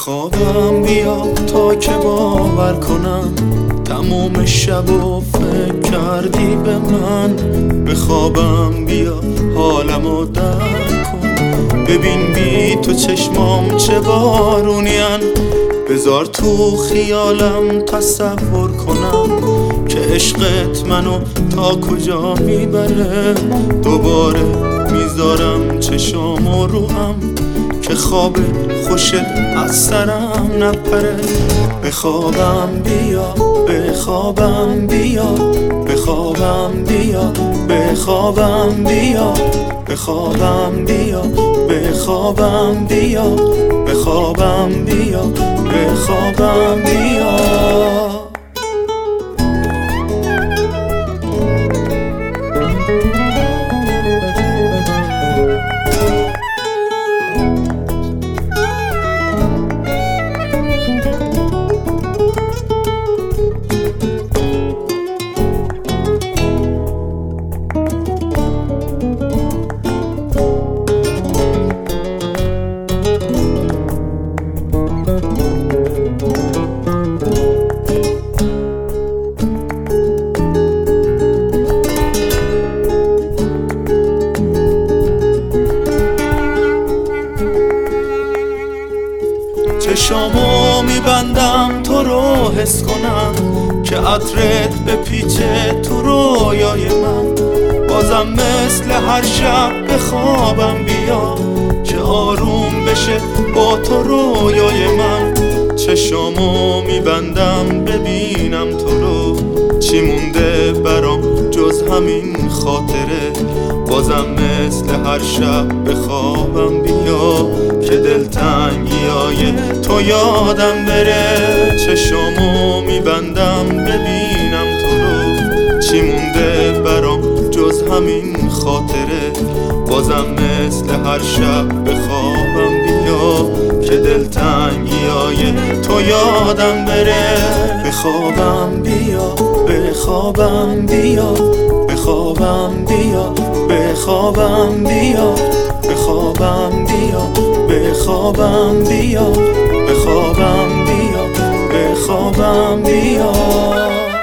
خوابم بیا تا که باور کنم تموم شب و فکر کردی به من. به خوابم بیا حالمو درک کن، ببین بی تو چشمام چه بارونین. بذار تو خیالم تصور کنم که عشقت منو تا کجا میبره. دوباره میذارم چشامو رو هم که خواب خوشت از سرم نپره. به خوابم بیا، به خوابم بیا، به خوابم بیا، به خوابم بیا، به خوابم بیا، به خوابم بیا، به خوابم بیا، به خوابم بیا. چشامو میبندم تو رو حس کنم که عطرت به پیچه تو رویای من. بازم مثل هر شب به خوابم بیا که آروم بشه با تو رویای من. چشامو میبندم ببینم تو رو، چی مونده برام جز همین خاطره. بازم مثل هر شب به خوابم بیا که دلتنگیای تو یادم بره. چشامو میبندم ببینم تو رو، چی مونده برام جز همین خاطره. بازم مثل هر شب به خوابم بیا که دلتنگیای تو یادم بره. به خوابم بیا، به خوابم بیا، به خوابم بیا، به خوابم بیا، به خوابم بیا، به خوابم بیا، به خوابم بیا، به خوابم بیا.